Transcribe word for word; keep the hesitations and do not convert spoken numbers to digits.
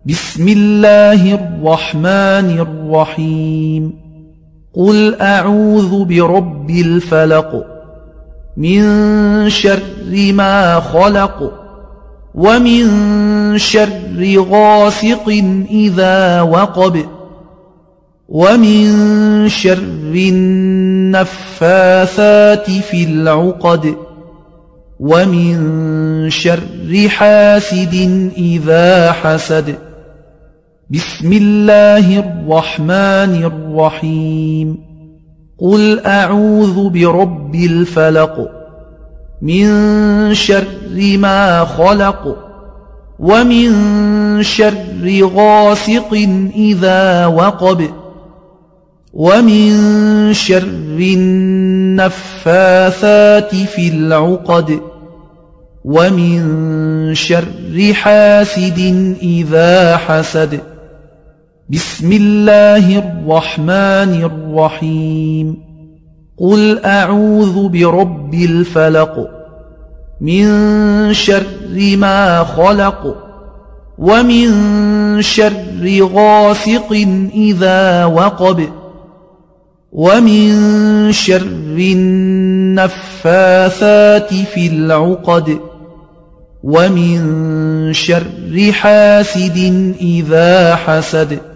بسم الله الرحمن الرحيم قل أعوذ برب الفلق من شر ما خلق ومن شر غاسق إذا وقب ومن شر النفاثات في العقد ومن شر حاسد إذا حسد بسم الله الرحمن الرحيم قل أعوذ برب الفلق من شر ما خلق ومن شر غاسق إذا وقب ومن شر النفاثات في العقد ومن شر حاسد إذا حسد بسم الله الرحمن الرحيم قل أعوذ برب الفلق من شر ما خلق ومن شر غاسق إذا وقب ومن شر النفاثات في العقد ومن شر حاسد إذا حسد